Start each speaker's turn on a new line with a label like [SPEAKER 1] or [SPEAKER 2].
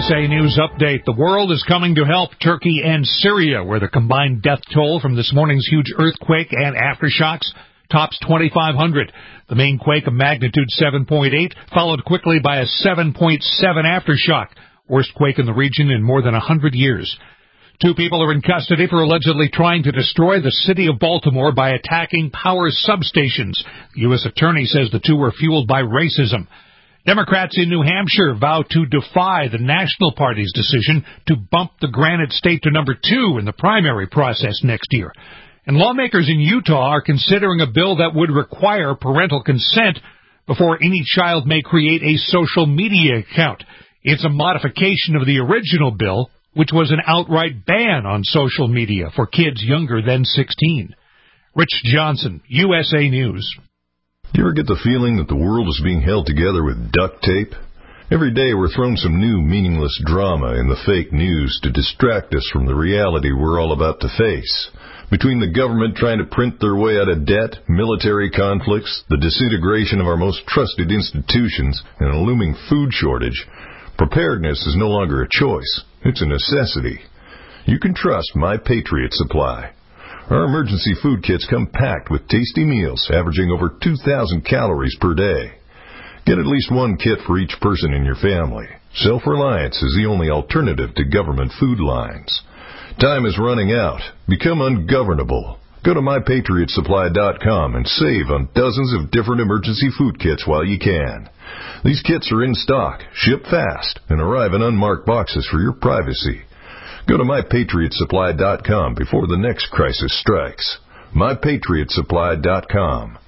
[SPEAKER 1] USA News Update. The world is coming to help Turkey and Syria, where the combined death toll from this morning's huge earthquake and aftershocks tops 2,500. The main quake, a magnitude 7.8, followed quickly by a 7.7 aftershock, worst quake in the region in more than 100 years. 2 people are in custody for allegedly trying to destroy the city of Baltimore by attacking power substations. The U.S. attorney says the 2 were fueled by racism. Democrats in New Hampshire vow to defy the National Party's decision to bump the Granite State to number 2 in the primary process next year. And lawmakers in Utah are considering a bill that would require parental consent before any child may create a social media account. It's a modification of the original bill, which was an outright ban on social media for kids younger than 16. Rich Johnson, USA News.
[SPEAKER 2] Do you ever get the feeling that the world is being held together with duct tape? Every day we're thrown some new meaningless drama in the fake news to distract us from the reality we're all about to face. Between the government trying to print their way out of debt, military conflicts, the disintegration of our most trusted institutions, and a looming food shortage, preparedness is no longer a choice. It's a necessity. You can trust My Patriot Supply. Our emergency food kits come packed with tasty meals averaging over 2,000 calories per day. Get at least 1 kit for each person in your family. Self-reliance is the only alternative to government food lines. Time is running out. Become ungovernable. Go to MyPatriotSupply.com and save on dozens of different emergency food kits while you can. These kits are in stock, ship fast, and arrive in unmarked boxes for your privacy. Go to MyPatriotSupply.com before the next crisis strikes. MyPatriotSupply.com.